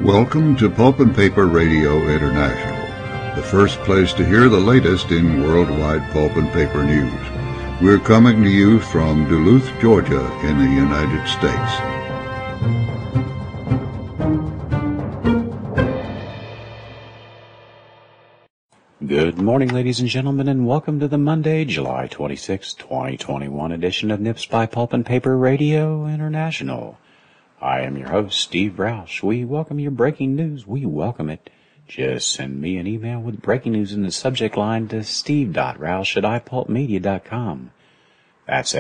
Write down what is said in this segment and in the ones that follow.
Welcome to Pulp and Paper Radio International, the first place to hear the latest in worldwide pulp and paper news. We're coming to you from Duluth, Georgia, in the United States. Good morning, ladies and gentlemen, and welcome to the Monday, July 26, 2021 edition of Nips by Pulp and Paper Radio International. I am your host, Steve Roush. We welcome your breaking news. We welcome it. Just send me an email with breaking news in the subject line to steve.roush@ipulpmedia.com. That's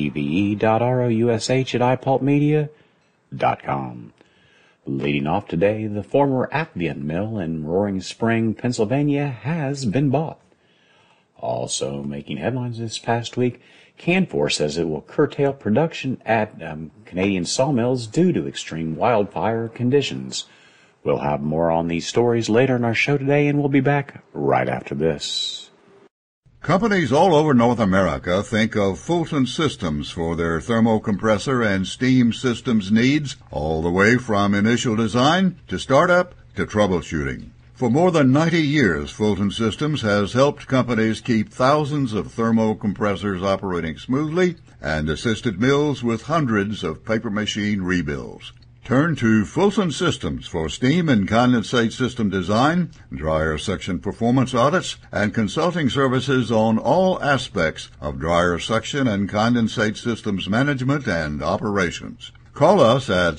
steve.roush@ipulpmedia.com. Leading off today, the former Appian Mill in Roaring Spring, Pennsylvania has been bought. Also making headlines this past week, Canfor says it will curtail production at Canadian sawmills due to extreme wildfire conditions. We'll have more on these stories later in our show today, and we'll be back right after this. Companies all over North America think of Fulton Systems for their thermocompressor and steam systems needs, all the way from initial design to startup to troubleshooting. For more than 90 years, Fulton Systems has helped companies keep thousands of thermocompressors operating smoothly and assisted mills with hundreds of paper machine rebuilds. Turn to Fulton Systems for steam and condensate system design, dryer section performance audits, and consulting services on all aspects of dryer section and condensate systems management and operations. Call us at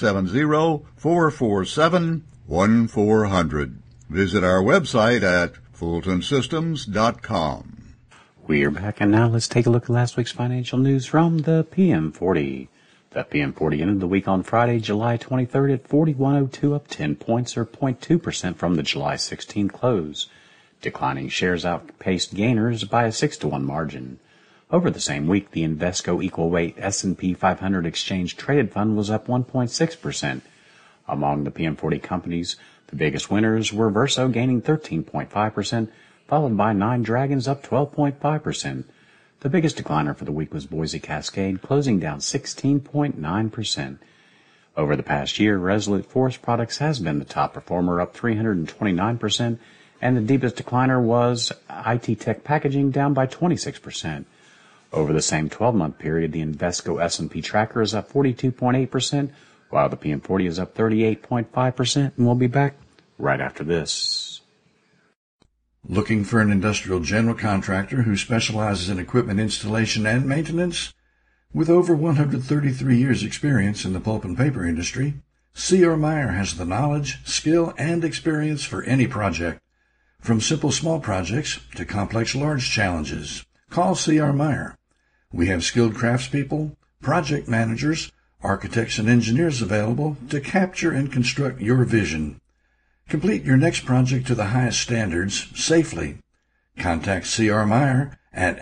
770-447-1400. Visit our website at fultonsystems.com. We're back, and now let's take a look at last week's financial news from the PM40. The PM40 ended the week on Friday, July 23rd at 4102, up 10 points or 0.2% from the July 16 close. Declining shares outpaced gainers by a 6-to-1 margin. Over the same week, the Invesco Equal Weight S&P 500 Exchange Traded Fund was up 1.6%. Among the PM40 companies, the biggest winners were Verso gaining 13.5%, followed by Nine Dragons up 12.5%. The biggest decliner for the week was Boise Cascade, closing down 16.9%. Over the past year, Resolute Forest Products has been the top performer, up 329%, and the deepest decliner was IT Tech Packaging, down by 26%. Over the same 12-month period, the Invesco S&P tracker is up 42.8%, while the PM40 is up 38.5%, and we'll be back right after this. Looking for an industrial general contractor who specializes in equipment installation and maintenance? With over 133 years' experience in the pulp and paper industry, C.R. Meyer has the knowledge, skill, and experience for any project. From simple small projects to complex large challenges, call C.R. Meyer. We have skilled craftspeople, project managers, architects and engineers available to capture and construct your vision. Complete your next project to the highest standards safely. Contact C.R. Meyer at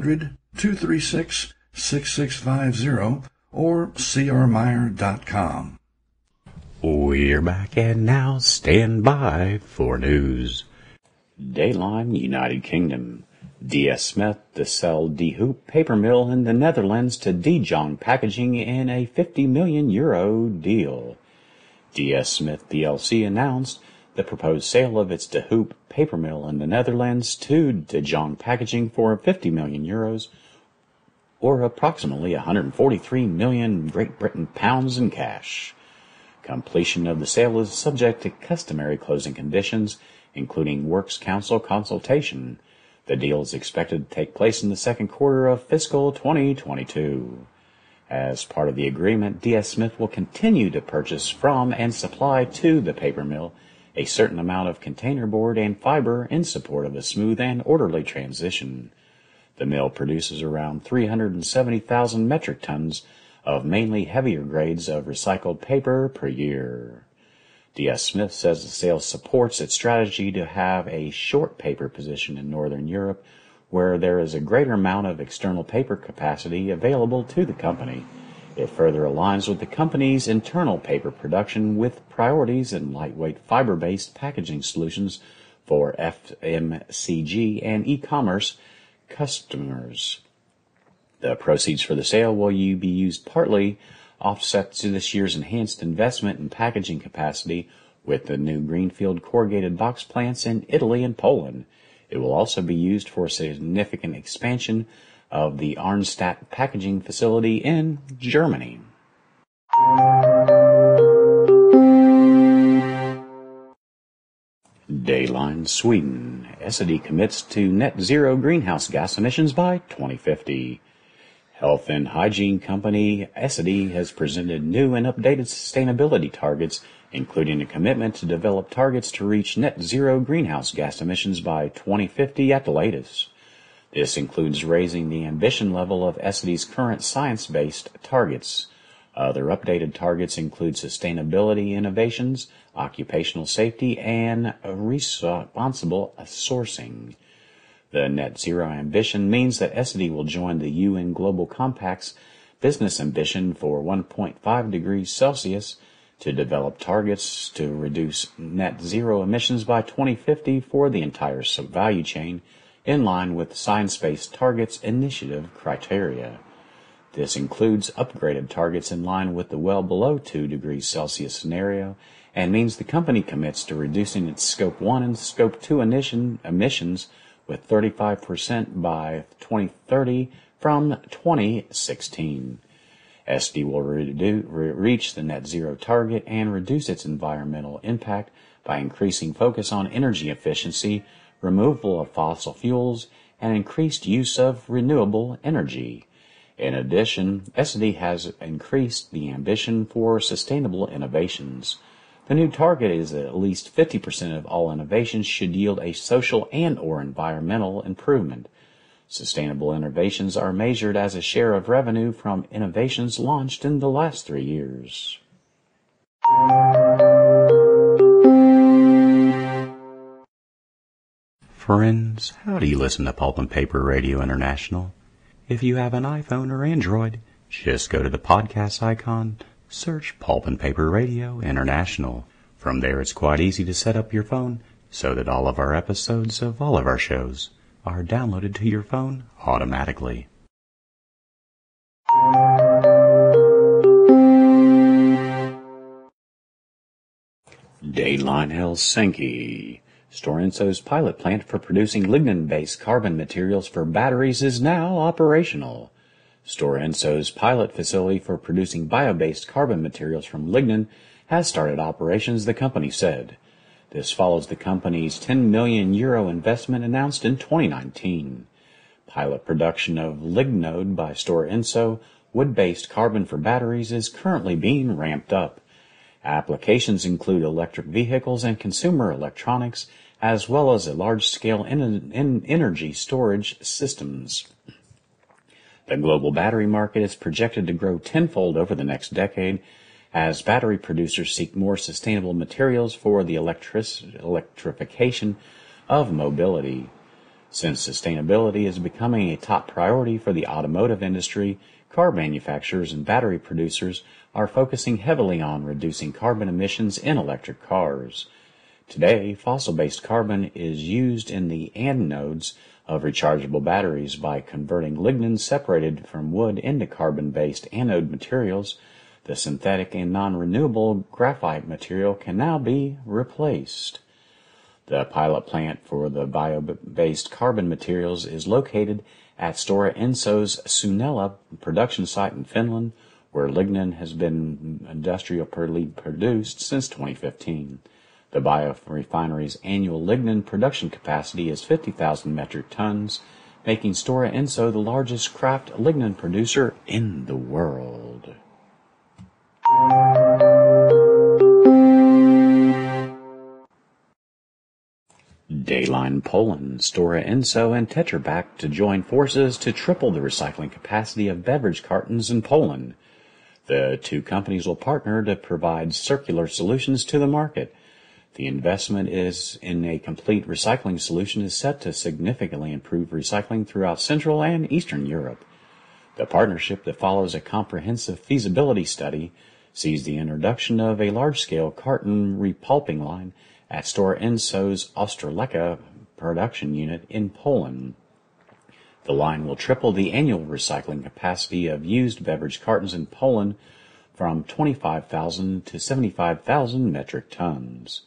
800-236-6650 or crmeyer.com. We're back, and now stand by for news. Dayline, United Kingdom. D.S. Smith to sell De Hoop paper mill in the Netherlands to De Jong Packaging in a €50 million deal. D.S. Smith plc announced the proposed sale of its De Hoop paper mill in the Netherlands to De Jong Packaging for €50 million, or approximately 143 million Great Britain pounds in cash. Completion of the sale is subject to customary closing conditions, including Works Council consultation. The deal is expected to take place in the second quarter of fiscal 2022. As part of the agreement, D.S. Smith will continue to purchase from and supply to the paper mill a certain amount of containerboard and fiber in support of a smooth and orderly transition. The mill produces around 370,000 metric tons of mainly heavier grades of recycled paper per year. D.S. Smith says the sale supports its strategy to have a short paper position in Northern Europe, where there is a greater amount of external paper capacity available to the company. It further aligns with the company's internal paper production with priorities in lightweight fiber-based packaging solutions for FMCG and e-commerce customers. The proceeds for the sale will be used partly offset to this year's enhanced investment in packaging capacity, with the new greenfield corrugated box plants in Italy and Poland. It will also be used for significant expansion of the Arnstadt packaging facility in Germany. Dayline Sweden. Essity commits to net zero greenhouse gas emissions by 2050. Health and hygiene company Essity has presented new and updated sustainability targets, including a commitment to develop targets to reach net zero greenhouse gas emissions by 2050 at the latest. This includes raising the ambition level of Essity's current science-based targets. Other updated targets include sustainability innovations, occupational safety, and responsible sourcing. The net zero ambition means that Essity will join the UN Global Compact's business ambition for 1.5 degrees Celsius to develop targets to reduce net zero emissions by 2050 for the entire value chain, in line with Science-Based Targets Initiative criteria. This includes upgraded targets in line with the well below 2 degrees Celsius scenario, and means the company commits to reducing its Scope 1 and Scope 2 emissions with 35% by 2030 from 2016. Essity will reach the net zero target and reduce its environmental impact by increasing focus on energy efficiency, removal of fossil fuels, and increased use of renewable energy. In addition, Essity has increased the ambition for sustainable innovations. The new target is that at least 50% of all innovations should yield a social and/or environmental improvement. Sustainable innovations are measured as a share of revenue from innovations launched in the last 3 years. Friends, how do you listen to Pulp and Paper Radio International? If you have an iPhone or Android, just go to the podcast icon, search Pulp and Paper Radio International. From there, it's quite easy to set up your phone so that all of our episodes of all of our shows are downloaded to your phone automatically. Dayline Helsinki. Stora Enso's pilot plant for producing lignin-based carbon materials for batteries is now operational. Stora Enso's pilot facility for producing bio-based carbon materials from lignin has started operations, the company said. This follows the company's €10 million investment announced in 2019. Pilot production of Lignode by Stora Enso, wood-based carbon for batteries, is currently being ramped up. Applications include electric vehicles and consumer electronics, as well as a large-scale energy storage systems. The global battery market is projected to grow tenfold over the next decade as battery producers seek more sustainable materials for the electrification of mobility. Since sustainability is becoming a top priority for the automotive industry, car manufacturers and battery producers are focusing heavily on reducing carbon emissions in electric cars. Today, fossil-based carbon is used in the anodes of rechargeable batteries. By converting lignin separated from wood into carbon-based anode materials, the synthetic and non-renewable graphite material can now be replaced. The pilot plant for the bio-based carbon materials is located at Stora Enso's Sunila production site in Finland, where lignin has been industrially produced since 2015. The biorefinery's annual lignin production capacity is 50,000 metric tons, making Stora Enso the largest craft lignin producer in the world. Dayline Poland. Stora Enso and Tetra Pak to join forces to triple the recycling capacity of beverage cartons in Poland. The two companies will partner to provide circular solutions to the market. The investment in a complete recycling solution is set to significantly improve recycling throughout Central and Eastern Europe. The partnership, that follows a comprehensive feasibility study, sees the introduction of a large-scale carton repulping line at Stora Enso's Ostrołęka production unit in Poland. The line will triple the annual recycling capacity of used beverage cartons in Poland from 25,000 to 75,000 metric tons.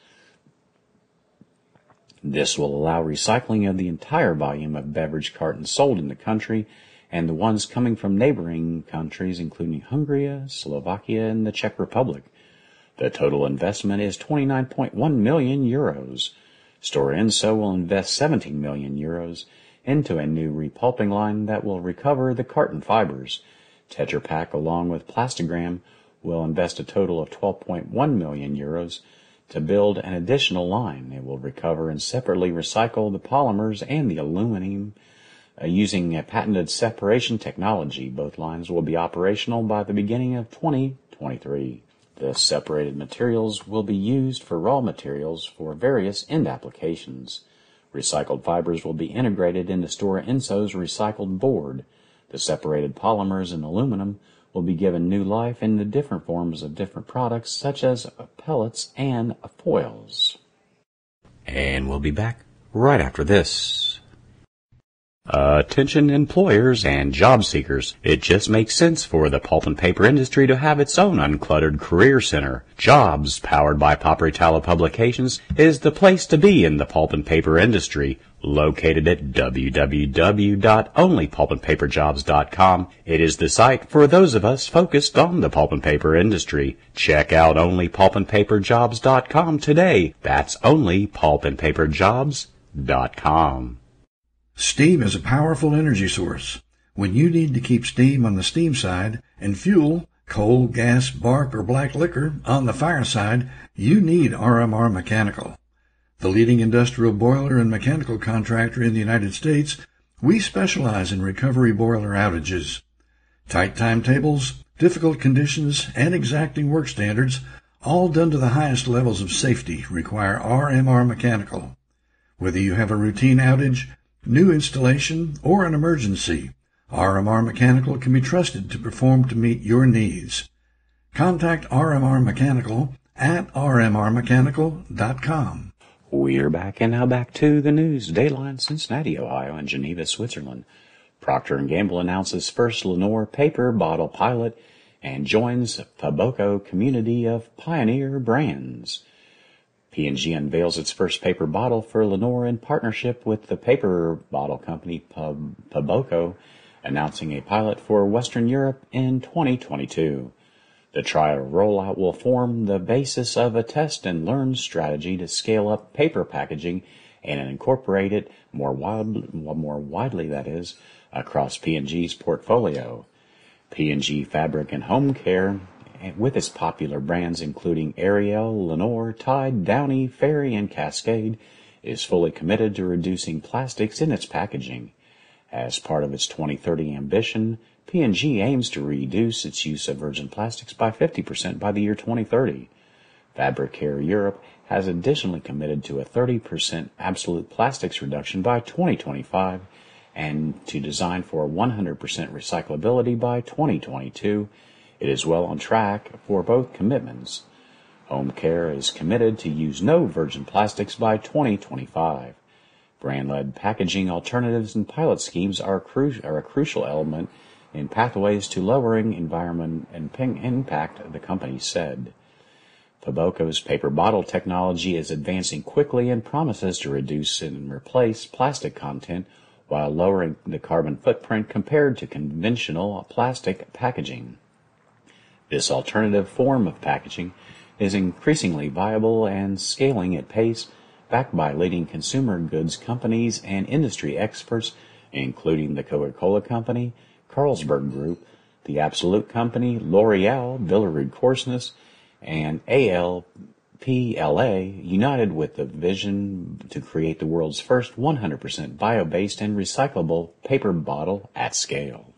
This will allow recycling of the entire volume of beverage cartons sold in the country and the ones coming from neighboring countries including Hungary, Slovakia, and the Czech Republic. The total investment is 29.1 million euros. Stora Enso will invest 17 million euros into a new repulping line that will recover the carton fibers. Tetra Pak, along with Plastigram, will invest a total of 12.1 million euros to build an additional line. It will recover and separately recycle the polymers and the aluminum using a patented separation technology. Both lines will be operational by the beginning of 2023. The separated materials will be used for raw materials for various end applications. Recycled fibers will be integrated into Stora Enso's recycled board. The separated polymers and aluminum will be given new life in the different forms of different products such as pellets and foils. And we'll be back right after this. Attention employers and job seekers. It just makes sense for the pulp and paper industry to have its own uncluttered career center. Jobs, powered by Paperitalo Publications, is the place to be in the pulp and paper industry. Located at www.onlypulpandpaperjobs.com, it is the site for those of us focused on the pulp and paper industry. Check out onlypulpandpaperjobs.com today. That's onlypulpandpaperjobs.com. Steam is a powerful energy source. When you need to keep steam on the steam side and fuel, coal, gas, bark, or black liquor on the fire side, you need RMR Mechanical. The leading industrial boiler and mechanical contractor in the United States, we specialize in recovery boiler outages. Tight timetables, difficult conditions, and exacting work standards, all done to the highest levels of safety, require RMR Mechanical. Whether you have a routine outage, new installation, or an emergency, RMR Mechanical can be trusted to perform to meet your needs. Contact RMR Mechanical at rmrmechanical.com. We're back, and now back to the news. Dayline, Cincinnati, Ohio, and Geneva, Switzerland. Procter & Gamble announces first Lenore paper bottle pilot and joins Faboco community of pioneer brands. P&G unveils its first paper bottle for Lenore in partnership with the paper bottle company Faboco, announcing a pilot for Western Europe in 2022. The trial rollout will form the basis of a test-and-learn strategy to scale up paper packaging and incorporate it more widely, across P&G's portfolio. P&G Fabric and Home Care, with its popular brands including Ariel, Lenore, Tide, Downy, Fairy, and Cascade, is fully committed to reducing plastics in its packaging. As part of its 2030 ambition, P&G aims to reduce its use of virgin plastics by 50% by the year 2030. Fabric Care Europe has additionally committed to a 30% absolute plastics reduction by 2025 and to design for 100% recyclability by 2022. It is well on track for both commitments. Home Care is committed to use no virgin plastics by 2025. Brand-led packaging alternatives and pilot schemes are a crucial element in pathways to lowering environment and impact, the company said. Faboco's paper bottle technology is advancing quickly and promises to reduce and replace plastic content while lowering the carbon footprint compared to conventional plastic packaging. This alternative form of packaging is increasingly viable and scaling at pace, backed by leading consumer goods companies and industry experts, including the Coca-Cola Company, Carlsberg Group, the Absolute Company, L'Oreal, Billerud-Korsnäs, and ALPLA, united with the vision to create the world's first 100% bio-based and recyclable paper bottle at scale.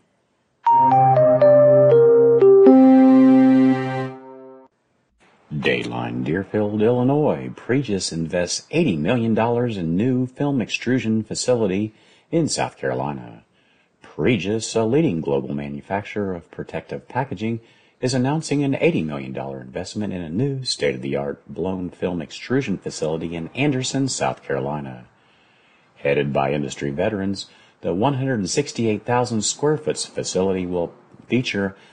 Dayline, Deerfield, Illinois. Pregis invests $80 million in new film extrusion facility in South Carolina. Pregis, a leading global manufacturer of protective packaging, is announcing an $80 million investment in a new state-of-the-art blown film extrusion facility in Anderson, South Carolina. Headed by industry veterans, the 168,000 square foot facility will feature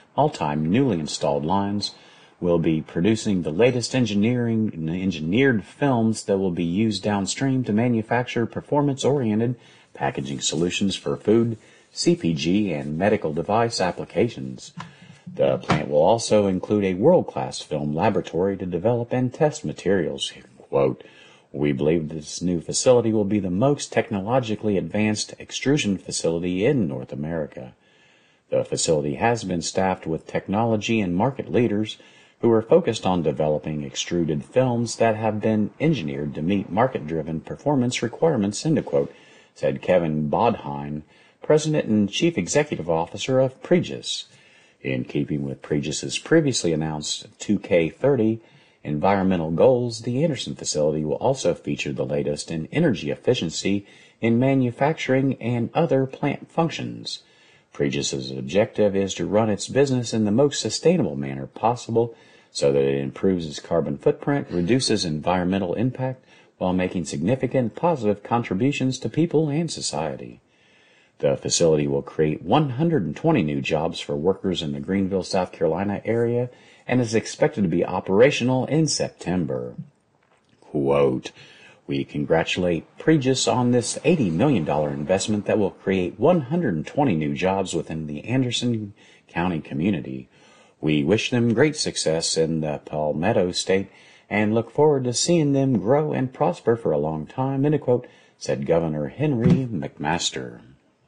all-time newly installed lines will be producing the latest engineered films that will be used downstream to manufacture performance-oriented packaging solutions for food, CPG, and medical device applications. The plant will also include a world-class film laboratory to develop and test materials. Quote, "We believe this new facility will be the most technologically advanced extrusion facility in North America. The facility has been staffed with technology and market leaders who are focused on developing extruded films that have been engineered to meet market-driven performance requirements," end quote, said Kevin Bodheim, President and Chief Executive Officer of Pregis. In keeping with Pregis's previously announced 2K30 environmental goals, the Anderson facility will also feature the latest in energy efficiency in manufacturing and other plant functions. Pregis's objective is to run its business in the most sustainable manner possible so that it improves its carbon footprint, reduces environmental impact, while making significant positive contributions to people and society. The facility will create 120 new jobs for workers in the Greenville, South Carolina area and is expected to be operational in September. Quote, "We congratulate Pregis on this $80 million investment that will create 120 new jobs within the Anderson County community. We wish them great success in the Palmetto State and look forward to seeing them grow and prosper for a long time," end quote, said Governor Henry McMaster.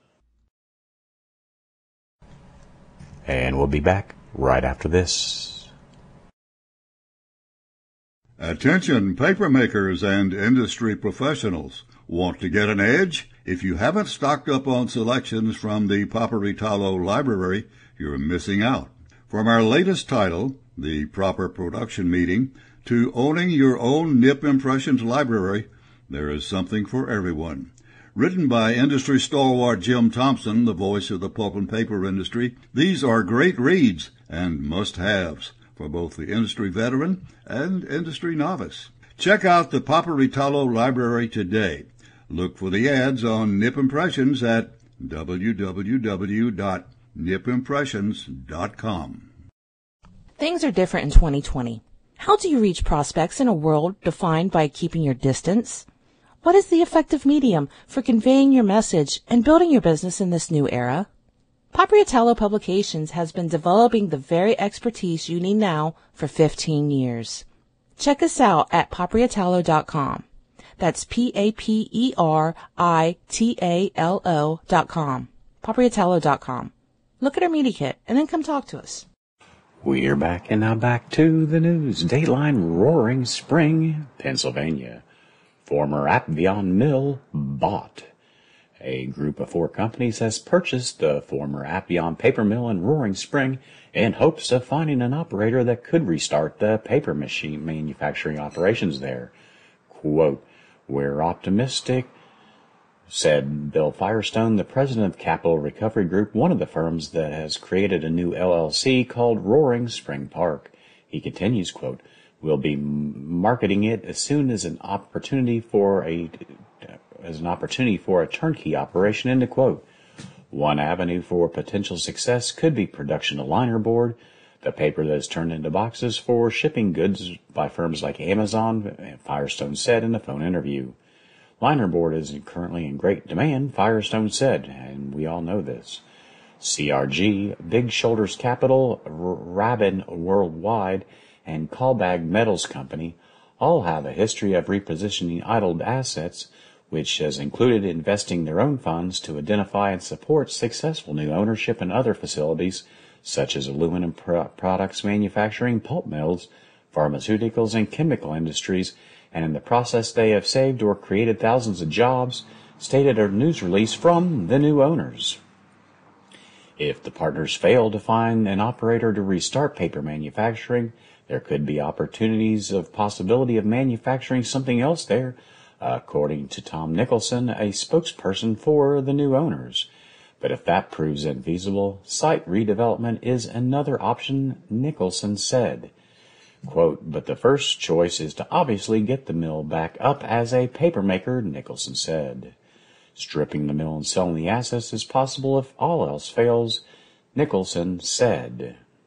And we'll be back right after this. Attention paper makers and industry professionals. Want to get an edge? If you haven't stocked up on selections from the Paperitalo Library, you're missing out. From our latest title, The Proper Production Meeting, to owning your own Nip Impressions library, there is something for everyone. Written by industry stalwart Jim Thompson, the voice of the pulp and paper industry, these are great reads and must-haves for both the industry veteran and industry novice. Check out the Paperitalo Library today. Look for the ads on Nip Impressions at www.nipimpressions.com. Things are different in 2020. How do you reach prospects in a world defined by keeping your distance? What is the effective medium for conveying your message and building your business in this new era? Paperitalo Publications has been developing the very expertise you need now for 15 years. Check us out at paperitalo.com. That's PAPERITALO.com. Paperitalo.com. Look at our media kit and then come talk to us. We're back, and now back to the news. Dateline, Roaring Spring, Pennsylvania. Former Appian mill bought. A group of 4 companies has purchased the former Appian paper mill in Roaring Spring in hopes of finding an operator that could restart the paper machine manufacturing operations there. Quote, "We're optimistic," said Bill Firestone, the president of Capital Recovery Group, one of the firms that has created a new LLC called Roaring Spring Park. He continues, quote, "We'll be marketing it as soon as an opportunity for a turnkey operation," end quote. One avenue for potential success could be production of linerboard, the paper that is turned into boxes for shipping goods by firms like Amazon, Firestone said in a phone interview. Linerboard is currently in great demand, Firestone said, and we all know this. CRG, Big Shoulders Capital, Rabin Worldwide, and Callbag Metals Company all have a history of repositioning idled assets, which has included investing their own funds to identify and support successful new ownership in other facilities, such as aluminum products manufacturing, pulp mills, pharmaceuticals, and chemical industries, and in the process they have saved or created thousands of jobs, stated a news release from the new owners. If the partners fail to find an operator to restart paper manufacturing, there could be opportunities of possibility of manufacturing something else there, according to Tom Nicholson, a spokesperson for the new owners. But if that proves infeasible, site redevelopment is another option, Nicholson said. Quote, "But the first choice is to obviously get the mill back up as a paper maker," Nicholson said. Stripping the mill and selling the assets is possible if all else fails, Nicholson said.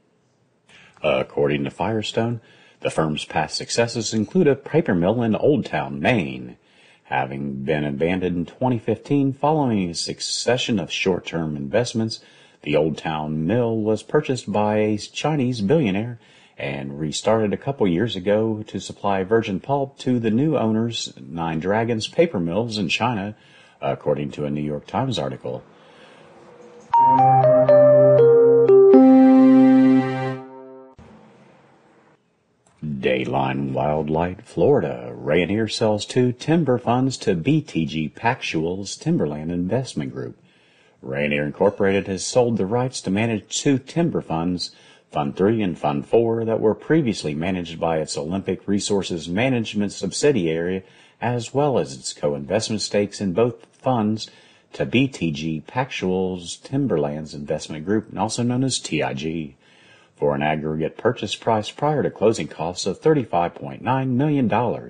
According to Firestone, the firm's past successes include a paper mill in Old Town, Maine. Having been abandoned in 2015 following a succession of short-term investments, the Old Town mill was purchased by a Chinese billionaire and restarted a couple years ago to supply virgin pulp to the new owners, Nine Dragons Paper Mills in China, according to a New York Times article. Dayline Wildlight, Florida. Rayonier sells 2 timber funds to BTG Pactual's Timberland Investment Group. Rayonier Incorporated has sold the rights to manage 2 timber funds, Fund 3 and Fund 4, that were previously managed by its Olympic Resources Management subsidiary, as well as its co-investment stakes in both funds, to BTG Pactual's Timberlands Investment Group, also known as TIG, for an aggregate purchase price prior to closing costs of $35.9 million.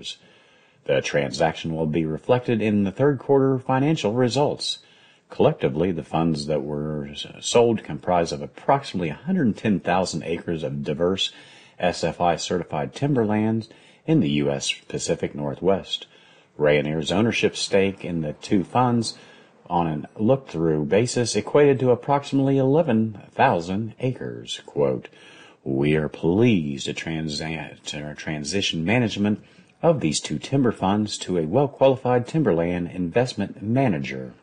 The transaction will be reflected in the third quarter financial results. Collectively, the funds that were sold comprise of approximately 110,000 acres of diverse SFI-certified timberlands in the U.S. Pacific Northwest. Rayonier's ownership stake in the 2 funds on a look-through basis equated to approximately 11,000 acres. Quote, "We are pleased to transition management of these 2 timber funds to a well-qualified timberland investment manager.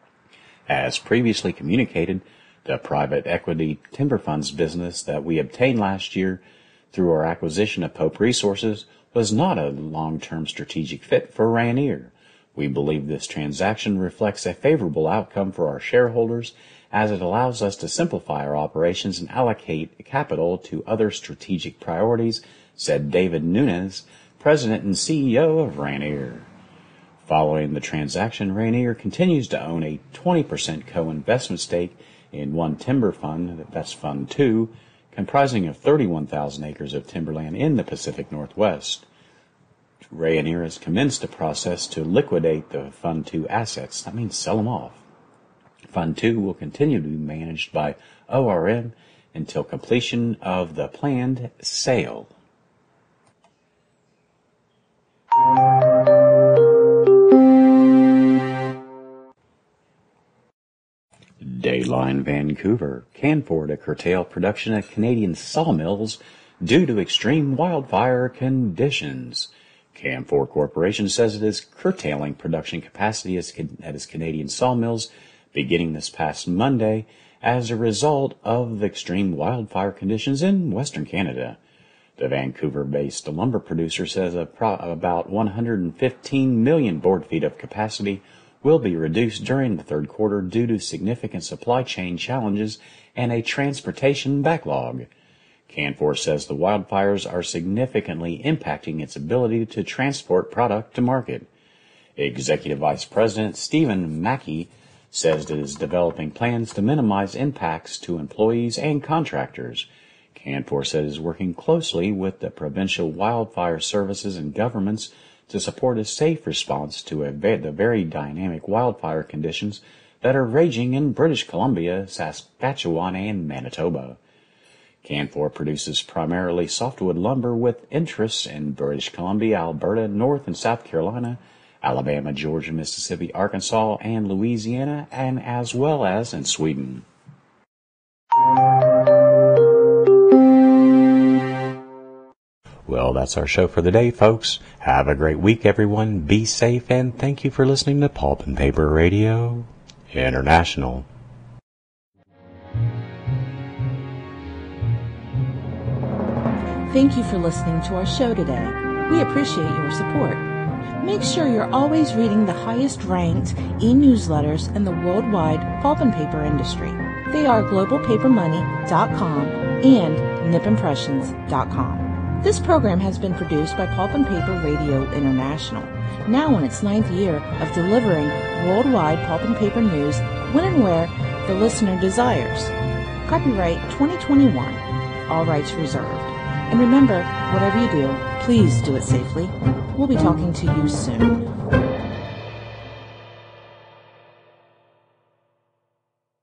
As previously communicated, the private equity timber funds business that we obtained last year through our acquisition of Pope Resources was not a long-term strategic fit for Rayonier. We believe this transaction reflects a favorable outcome for our shareholders as it allows us to simplify our operations and allocate capital to other strategic priorities," said David Nunes, President and CEO of Rayonier. Following the transaction, Rayonier continues to own a 20% co-investment stake in one timber fund, that's Fund 2, comprising of 31,000 acres of timberland in the Pacific Northwest. Rayonier has commenced a process to liquidate the Fund 2 assets. That means sell them off. Fund 2 will continue to be managed by ORM until completion of the planned sale. Dayline Vancouver. Canfor to curtail production at Canadian sawmills due to extreme wildfire conditions. Canfor Corporation says it is curtailing production capacity at its Canadian sawmills beginning this past Monday as a result of the extreme wildfire conditions in Western Canada. The Vancouver-based lumber producer says about 115 million board feet of capacity will be reduced during the third quarter due to significant supply chain challenges and a transportation backlog. Canfor says the wildfires are significantly impacting its ability to transport product to market. Executive Vice President Stephen Mackey says it is developing plans to minimize impacts to employees and contractors. Canfor says it is working closely with the provincial wildfire services and governments to support a safe response to the very dynamic wildfire conditions that are raging in British Columbia, Saskatchewan, and Manitoba. Canfor produces primarily softwood lumber with interests in British Columbia, Alberta, North and South Carolina, Alabama, Georgia, Mississippi, Arkansas, and Louisiana, and as well as in Sweden. Well, that's our show for the day, folks. Have a great week, everyone. Be safe, and thank you for listening to Pulp and Paper Radio International. Thank you for listening to our show today. We appreciate your support. Make sure you're always reading the highest ranked e-newsletters in the worldwide pulp and paper industry. They are globalpapermoney.com and nipimpressions.com. This program has been produced by Pulp and Paper Radio International, now in its 9th year of delivering worldwide pulp and paper news when and where the listener desires. Copyright 2021. All rights reserved. And remember, whatever you do, please do it safely. We'll be talking to you soon.